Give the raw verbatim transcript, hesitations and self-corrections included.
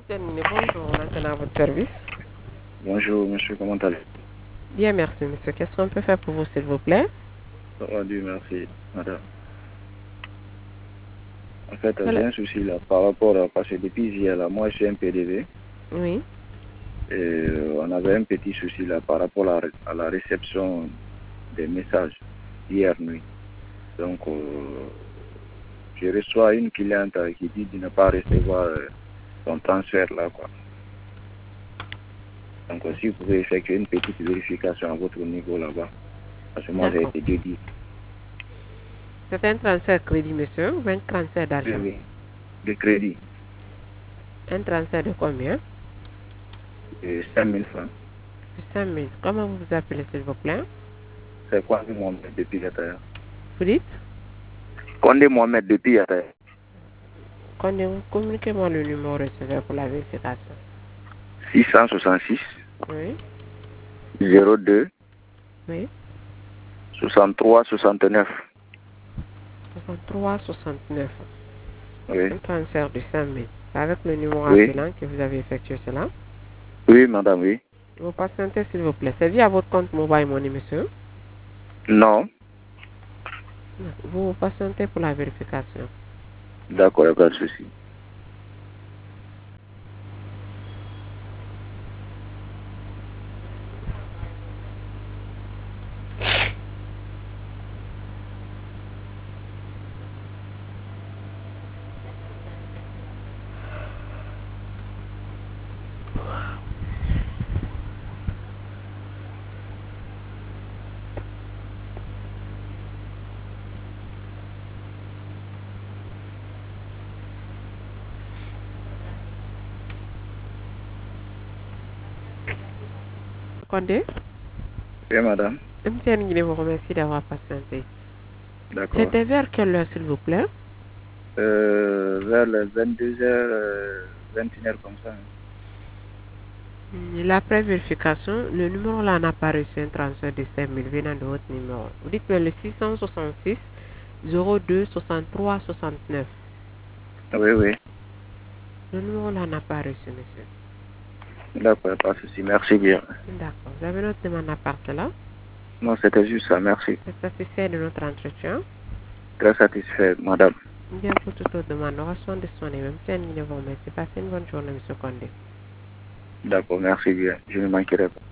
Bonjour, on attend à votre service. Bonjour, monsieur, comment allez-vous? Bien, merci, monsieur. Qu'est-ce qu'on peut faire pour vous, s'il vous plaît? Ça va, Dieu merci, madame. En fait, Voilà. j'ai un souci là par rapport à, parce que depuis hier, là, moi, je suis un P D V. Oui. Et euh, on avait un petit souci là par rapport à, à la réception des messages hier nuit. Donc, euh, je reçois une cliente euh, qui dit de ne pas recevoir euh, son transfert là, quoi. Donc, euh, si vous pouvez effectuer une petite vérification à votre niveau là-bas, parce que moi, j'ai été dédié. C'est un transfert crédit, monsieur, ou un transfert d'argent? Oui, oui, de crédit. Un transfert de combien? De cinq mille francs. cinq mille. Comment vous vous appelez, s'il vous plaît? C'est Condé Mohamed depuis Yataya. Vous dites? Condé Mohamed depuis Yataya. Condé, communiquez-moi le numéro recevé pour la vérification. six cent soixante-six. Oui. zéro deux. Oui. soixante-trois soixante-neuf. soixante-trois soixante-neuf. Oui. Un transfert de cinq mille. Avec le numéro Oui. appelant que vous avez effectué cela. Oui, madame, oui. Vous patientez, s'il vous plaît. C'est via votre compte mobile money, monsieur? Non. Vous patientez pour la vérification. D'accord, il n'y a pas de souci. Condé? Oui, madame. M T N vous remercie d'avoir patienté. D'accord. C'était vers quelle heure, s'il vous plaît? Euh, vers les vingt-deux heures, euh, vingt et une heures comme ça. Hein. La pré-vérification, le numéro là n'a pas reçu un transfert de cinq mille venant de votre numéro. Vous dites le six cent soixante-six zéro deux soixante-trois soixante-neuf. Oui, oui. Le numéro là n'a pas reçu, monsieur. D'accord, pas de souci. Merci bien. D'accord. Vous avez notre demande à part cela? Non, c'était juste ça. Merci. Vous êtes satisfait de notre entretien? Très satisfait, madame. Bien, pour toute autre demande, on reçoit de soins et même si vous remercie. Passez une bonne journée, monsieur Condé. D'accord, merci bien. Je ne manquerai pas.